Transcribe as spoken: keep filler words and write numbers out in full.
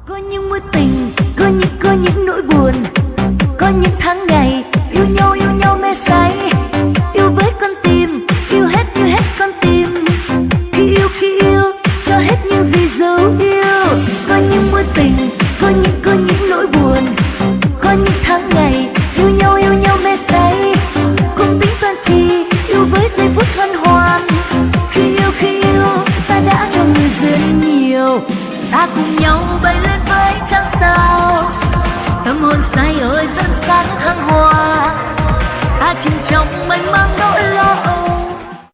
Có những mối tình, có những có những nỗi buồn, có những tháng ngày yêu nhau yêu nhau mê say, yêu với con tim, yêu hết yêu hết con tim. Khi yêu khi yêu cho hết những gì dấu yêu. Có những mối tình, có những có những nỗi buồn, có những tháng ngày yêu nhau yêu nhau mê say, không tính toán chi yêu với giây phút hân hoan. Khi yêu khi yêu ta đã cho người rất nhiều, ta cùng nhau bay lên với trăng sao, tâm hồn say ơi rất